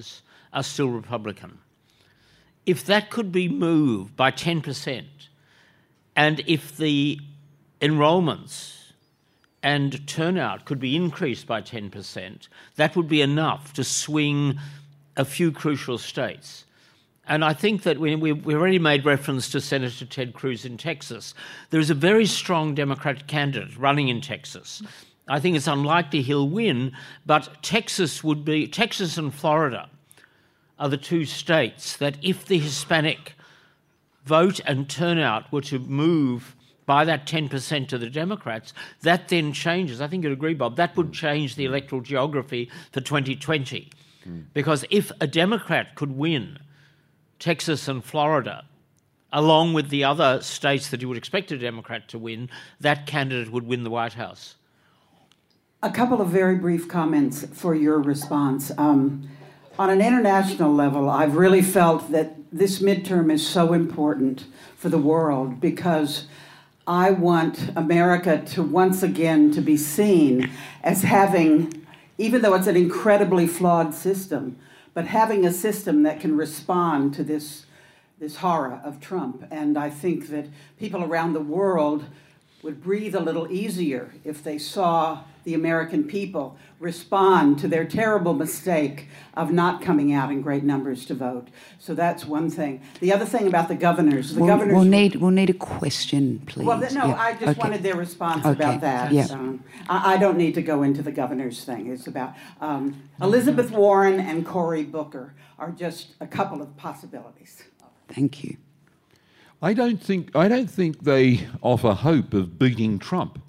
are still Republican. If that could be moved by 10%, and if the enrolments and turnout could be increased by 10%, that would be enough to swing a few crucial states. And I think that we already made reference to Senator Ted Cruz in Texas. There is a very strong Democratic candidate running in Texas. I think it's unlikely he'll win, but Texas and Florida are the two states that if the Hispanic vote and turnout were to move by that 10% to the Democrats, that then changes. I think you'd agree, Bob, that would change the electoral geography for 2020. Because if a Democrat could win Texas and Florida, along with the other states that you would expect a Democrat to win, that candidate would win the White House. A couple of very brief comments for your response. On an international level, I've really felt that this midterm is so important for the world because I want America to once again to be seen as having, even though it's an incredibly flawed system, but having a system that can respond to this horror of Trump. And I think that people around the world would breathe a little easier if they saw the American people respond to their terrible mistake of not coming out in great numbers to vote. So that's one thing. The other thing about the governors, we'll need a question, please. Well, no, yeah. I just wanted their response about that. Yeah. I don't need to go into the governors thing. It's about Elizabeth Warren and Cory Booker are just a couple of possibilities. Thank you. I don't think they offer hope of beating Trump.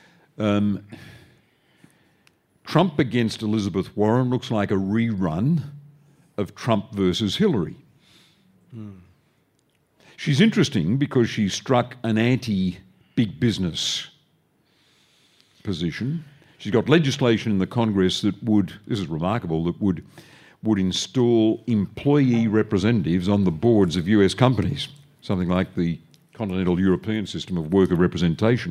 Trump against Elizabeth Warren looks like a rerun of Trump versus Hillary. She's interesting because she struck an anti-big business position. She's got legislation in the Congress that would, this is remarkable, that would install employee representatives on the boards of US companies, something like the continental European system of worker representation.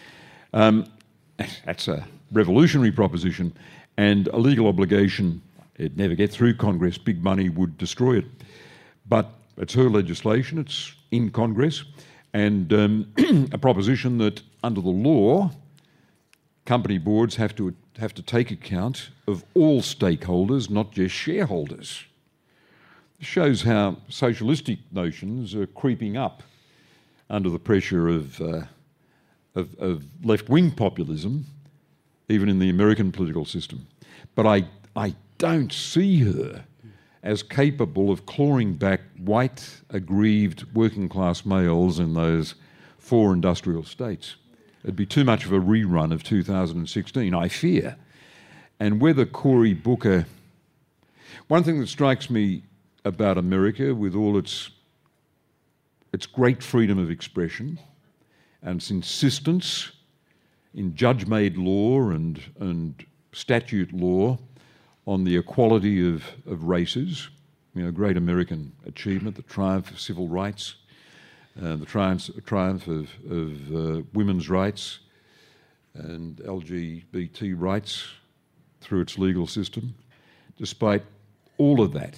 That's a revolutionary proposition and a legal obligation. It'd never get through Congress. Big money would destroy it. But it's her legislation. It's in Congress. And a proposition that under the law, company boards have to take account of all stakeholders, not just shareholders. It shows how socialistic notions are creeping up under the pressure of left-wing populism, even in the American political system. But I don't see her as capable of clawing back white, aggrieved, working-class males in those 4 industrial states. It'd be too much of a rerun of 2016, I fear. And whether Cory Booker... One thing that strikes me about America, with all its great freedom of expression and its insistence in judge-made law and statute law on the equality of races, great American achievement, the triumph of civil rights, the triumph of women's rights and LGBT rights through its legal system. Despite all of that,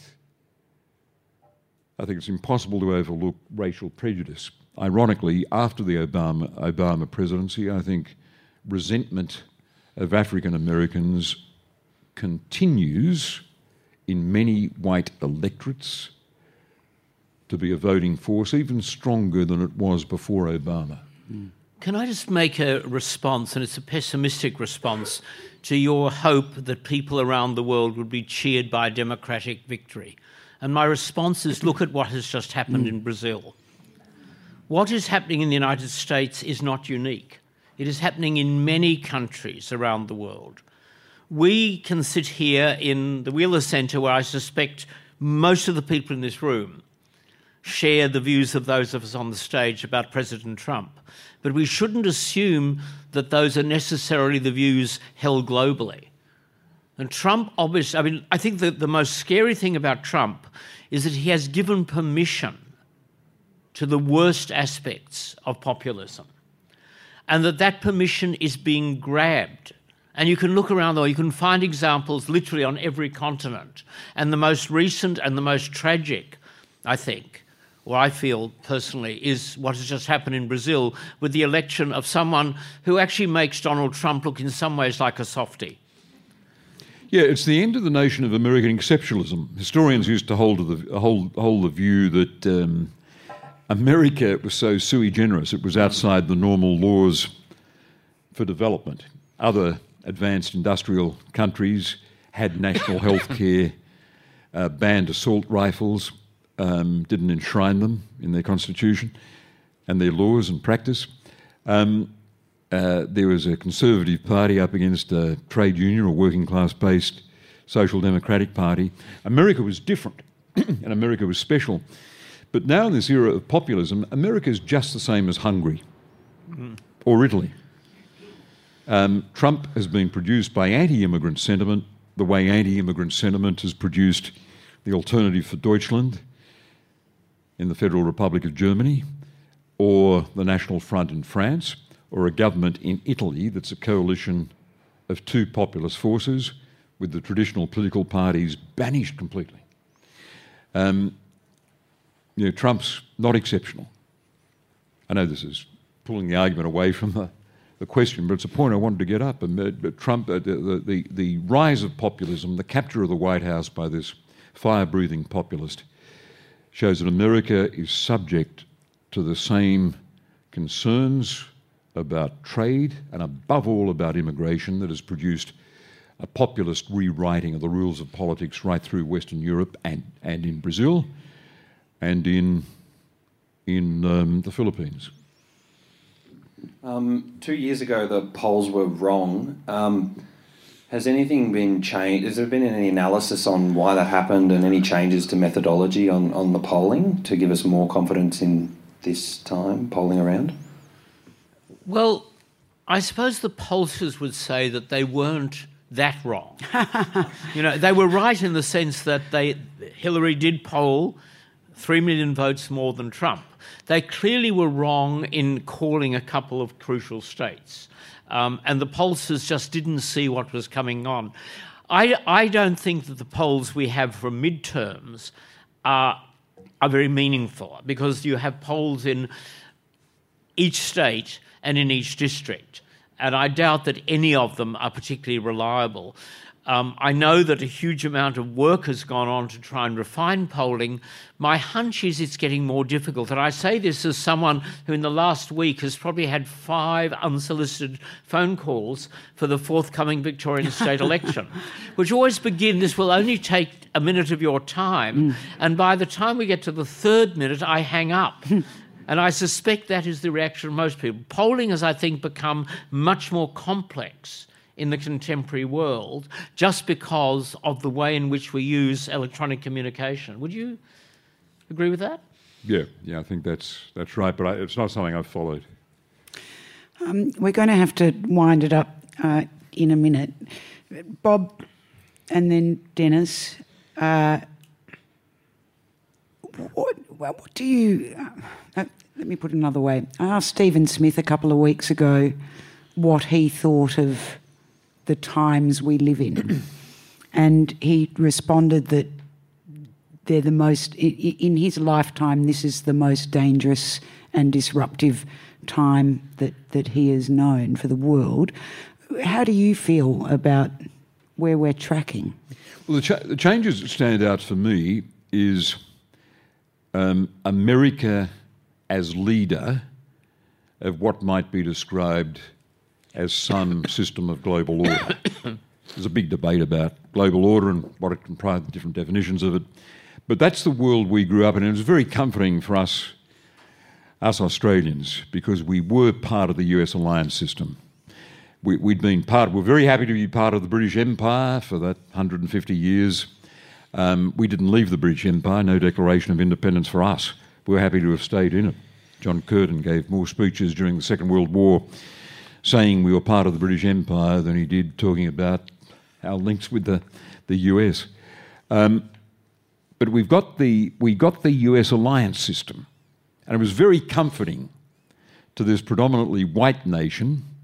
I think it's impossible to overlook racial prejudice. Ironically, after the Obama presidency, I think resentment of African Americans continues in many white electorates to be a voting force, even stronger than it was before Obama. Can I just make a response, and it's a pessimistic response, to your hope that people around the world would be cheered by a democratic victory? And my response is, look at what has just happened in Brazil. What is happening in the United States is not unique. It is happening in many countries around the world. We can sit here in the Wheeler Centre, where I suspect most of the people in this room share the views of those of us on the stage about President Trump. But we shouldn't assume that those are necessarily the views held globally. And Trump, obviously, I think that the most scary thing about Trump is that he has given permission to the worst aspects of populism, and that permission is being grabbed And you can look around, or you can find examples literally on every continent. And the most recent and the most tragic, I think, or I feel personally, is what has just happened in Brazil with the election of someone who actually makes Donald Trump look in some ways like a softie. Yeah, it's the end of the notion of American exceptionalism. Historians used to hold the view that America was so sui generis, it was outside the normal laws for development. Other advanced industrial countries had national health care, banned assault rifles, didn't enshrine them in their constitution and their laws and practice. There was a Conservative Party up against a trade union or working class-based Social Democratic Party. America was different and America was special. But now in this era of populism, America is just the same as Hungary or Italy. Trump has been produced by anti-immigrant sentiment the way anti-immigrant sentiment has produced the Alternative for Deutschland in the Federal Republic of Germany, or the National Front in France, or a government in Italy that's a coalition of two populist forces with the traditional political parties banished completely. Trump's not exceptional. I know this is pulling the argument away from the question, but it's a point I wanted to get up. And Trump, the rise of populism, the capture of the White House by this fire-breathing populist, shows that America is subject to the same concerns about trade and above all about immigration that has produced a populist rewriting of the rules of politics right through Western Europe and in Brazil and in the Philippines. 2 years ago, the polls were wrong. Has anything been changed? Has there been any analysis on why that happened and any changes to methodology on the polling to give us more confidence in this time, polling around? Well, I suppose the pollsters would say that they weren't that wrong. They were right in the sense that Hillary did poll 3 million votes more than Trump. They clearly were wrong in calling a couple of crucial states. And the pollsters just didn't see what was coming on. I don't think that the polls we have for midterms are very meaningful, because you have polls in each state and in each district, and I doubt that any of them are particularly reliable. I know that a huge amount of work has gone on to try and refine polling. My hunch is it's getting more difficult. And I say this as someone who in the last week has probably had 5 unsolicited phone calls for the forthcoming Victorian state election, which always begin, this will only take a minute of your time. And by the time we get to the 3rd minute, I hang up. And I suspect that is the reaction of most people. Polling has, I think, become much more complex in the contemporary world just because of the way in which we use electronic communication. Would you agree with that? Yeah, I think that's right, but it's not something I've followed. We're going to have to wind it up in a minute. Bob and then Dennis, what do you... let me put it another way. I asked Stephen Smith a couple of weeks ago what he thought of the times we live in. And he responded that they're the most, in his lifetime, this is the most dangerous and disruptive time that he has known for the world. How do you feel about where we're tracking? Well, the changes that stand out for me is America as leader of what might be described as some system of global order. There's a big debate about global order and what it comprises, different definitions of it. But that's the world we grew up in, and it was very comforting for us Australians, because we were part of the US alliance system. We're very happy to be part of the British Empire for that 150 years. We didn't leave the British Empire, no declaration of independence for us. We were happy to have stayed in it. John Curtin gave more speeches during the Second World War saying we were part of the British Empire than he did talking about our links with the US. But we got the US alliance system, and it was very comforting to this predominantly white nation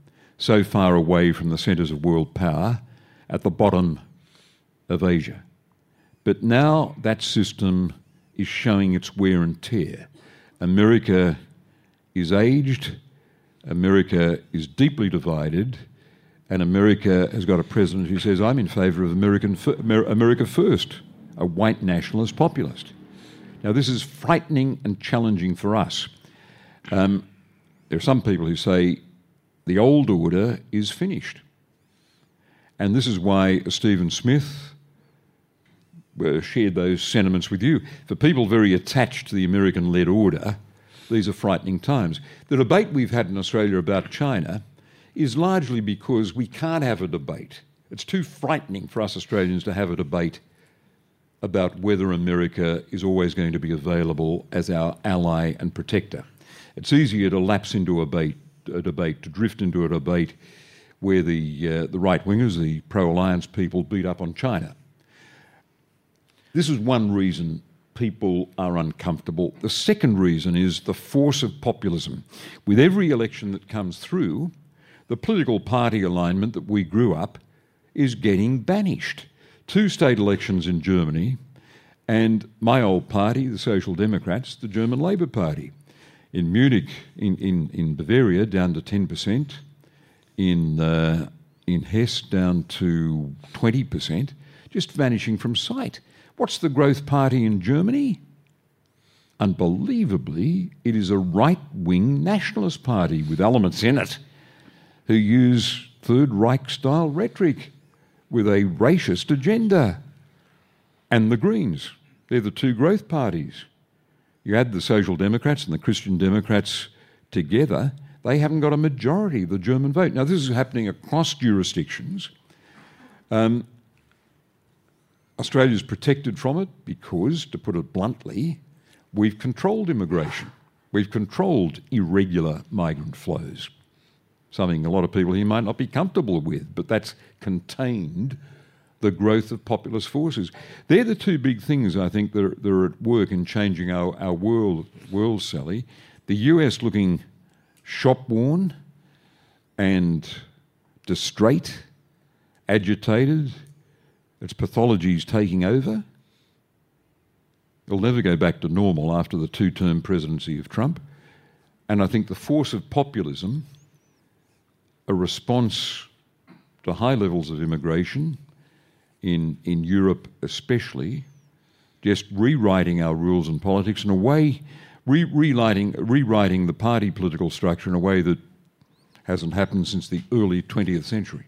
so far away from the centres of world power at the bottom of Asia. But now that system is showing its wear and tear. America is aged, America is deeply divided, and America has got a president who says, I'm in favour of America first, a white nationalist populist. Now, this is frightening and challenging for us. There are some people who say the old order is finished. And this is why Stephen Smith shared those sentiments with you. For people very attached to the American-led order, these are frightening times. The debate we've had in Australia about China is largely because we can't have a debate. It's too frightening for us Australians to have a debate about whether America is always going to be available as our ally and protector. It's easier to lapse into a debate, to drift into a debate where the right-wingers, the pro-alliance people, beat up on China. This is one reason people are uncomfortable. The second reason is the force of populism. With every election that comes through, the political party alignment that we grew up is getting banished. 2 state elections in Germany, and my old party, the Social Democrats, the German Labour Party. In Munich, in Bavaria, down to 10%. In Hesse, down to 20%, just vanishing from sight. What's the Growth Party in Germany? Unbelievably, it is a right-wing nationalist party with elements in it who use Third Reich-style rhetoric with a racist agenda. And the Greens, they're the 2 growth parties. You add the Social Democrats and the Christian Democrats together, they haven't got a majority of the German vote. Now, this is happening across jurisdictions. Australia's protected from it because, to put it bluntly, we've controlled immigration. We've controlled irregular migrant flows. Something a lot of people here might not be comfortable with, but that's contained the growth of populist forces. They're the 2 big things, I think, that are at work in changing our world, Sally. The US looking shop-worn and distrait, agitated, its pathologies taking over. It'll never go back to normal after the 2-term presidency of Trump. And I think the force of populism, a response to high levels of immigration, in Europe especially, just rewriting our rules and politics in a way, rewriting the party political structure in a way that hasn't happened since the early 20th century.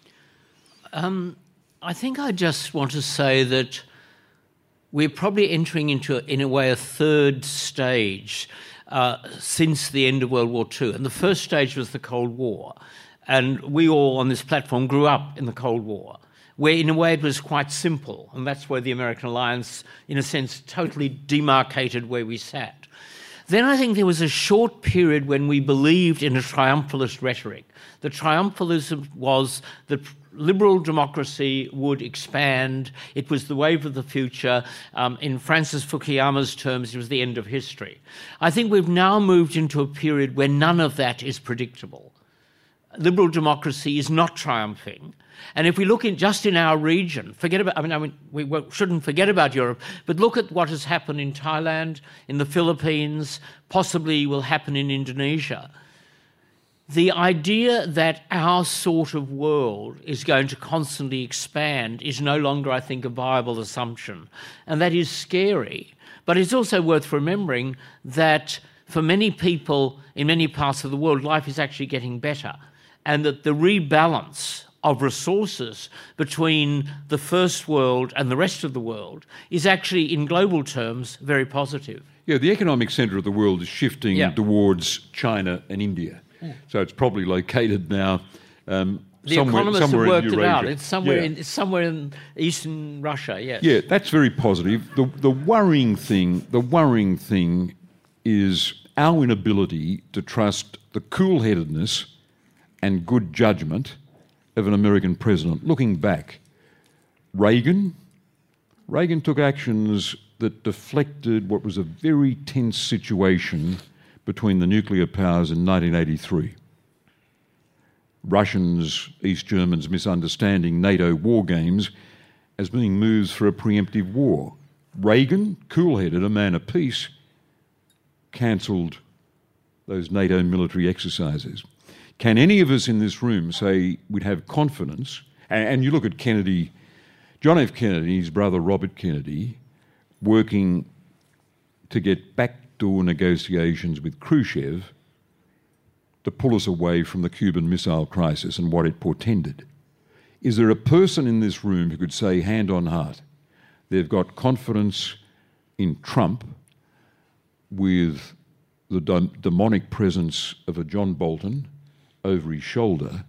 I think I just want to say that we're probably entering into, in a way, a 3rd stage since the end of World War II. And the first stage was the Cold War. And we all on this platform grew up in the Cold War, where in a way it was quite simple. And that's where the American alliance, in a sense, totally demarcated where we sat. Then I think there was a short period when we believed in a triumphalist rhetoric. The triumphalism was that liberal democracy would expand. It was the wave of the future. In Francis Fukuyama's terms, it was the end of history. I think we've now moved into a period where none of that is predictable. Liberal democracy is not triumphing. And if we look just in our region, we shouldn't forget about Europe, but look at what has happened in Thailand, in the Philippines, possibly will happen in Indonesia. The idea that our sort of world is going to constantly expand is no longer, I think, a viable assumption. And that is scary. But it's also worth remembering that for many people in many parts of the world, life is actually getting better. And that the rebalance of resources between the first world and the rest of the world is actually, in global terms, very positive. Yeah, the economic centre of the world is shifting towards China and India. So it's probably located now the economists have worked it out. It's somewhere in eastern Russia, yes. Yeah, that's very positive. The worrying thing is our inability to trust the cool-headedness and good judgment of an American president. Looking back, Reagan took actions that deflected what was a very tense situation between the nuclear powers in 1983. Russians, East Germans misunderstanding NATO war games as being moves for a preemptive war. Reagan, cool-headed, a man of peace, cancelled those NATO military exercises. Can any of us in this room say we'd have confidence? And you look at Kennedy, John F. Kennedy, his brother Robert Kennedy, working to get backdoor negotiations with Khrushchev to pull us away from the Cuban Missile Crisis and what it portended. Is there a person in this room who could say, hand on heart, they've got confidence in Trump with the demonic presence of a John Bolton over his shoulder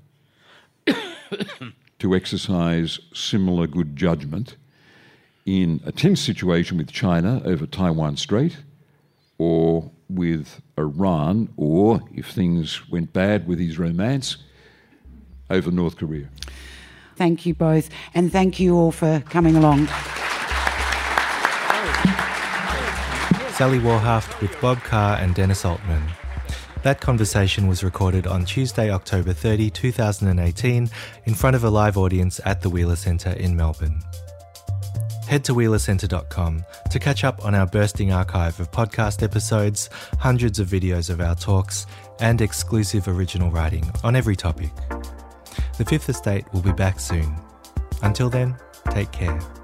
to exercise similar good judgment in a tense situation with China over Taiwan Strait, or with Iran, or, if things went bad with his romance, over North Korea? Thank you both, and thank you all for coming along. Sally Warhaft with Bob Carr and Dennis Altman. That conversation was recorded on Tuesday, October 30, 2018, in front of a live audience at the Wheeler Centre in Melbourne. Head to wheelercentre.com to catch up on our bursting archive of podcast episodes, hundreds of videos of our talks, and exclusive original writing on every topic. The Fifth Estate will be back soon. Until then, take care.